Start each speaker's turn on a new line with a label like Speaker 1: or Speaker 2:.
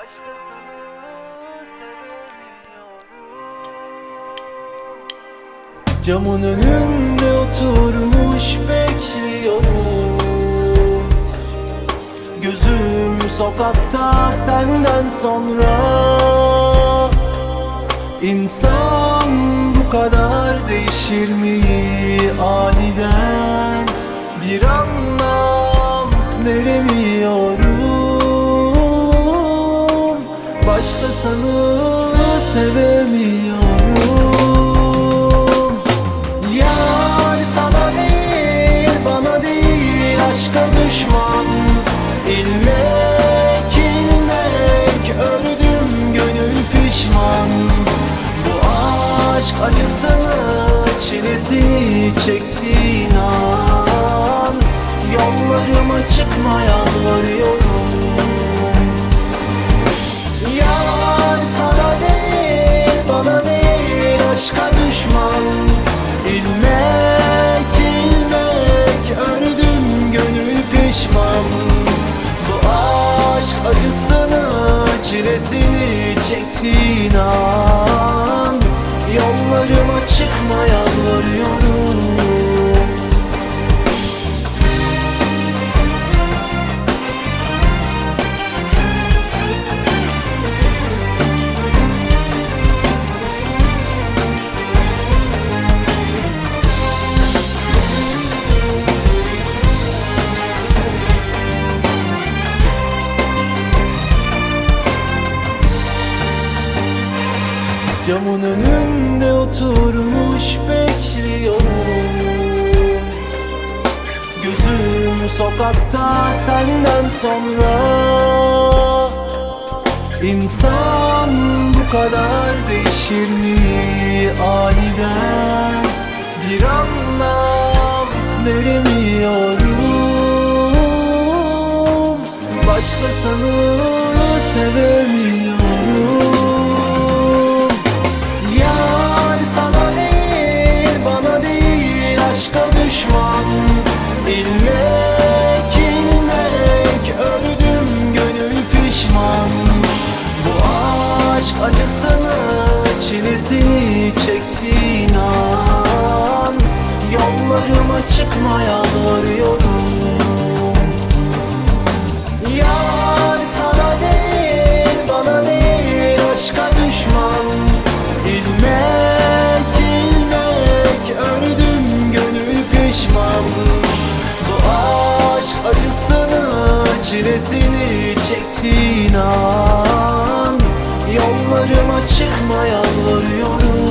Speaker 1: Camın önünde oturmuş bekliyorum. Gözüm sokakta senden sonra. İnsan bu kadar değişir mi aniden? Bir anlam veremiyorum. Başkasını sevemiyorum. Yar sana değil, bana değil, aşka düşman. İlmek ilmek öldüm, gönül pişman. Bu aşk acısını, çilesini çektiğin an yollarıma çıkma, yalvarıyorum. Yar sana değil, bana değil, aşka düşman. İlmek ilmek öldüm, gönül pişman. Bu aşk acısını, çilesini çektiğin an yollarıma çıkma, yalvarıyorum. Camın önünde oturmuş bekliyorum. Gözüm sokakta senden sonra. İnsan bu kadar değişir mi aniden? Bir anlam veremiyorum. Başkasını sevemiyorum. İlmek ilmek öldüm, gönül pişman. Bu aşk acısını, çilesini çektiğin an yollarıma çıkma, yalvarıyorum. Yar sana değil, bana değil, aşka düşman. İlmek ilmek öldüm, gönül pişman. Acısını, çilesini çektiğin an yollarıma çıkma, yalvarıyorum.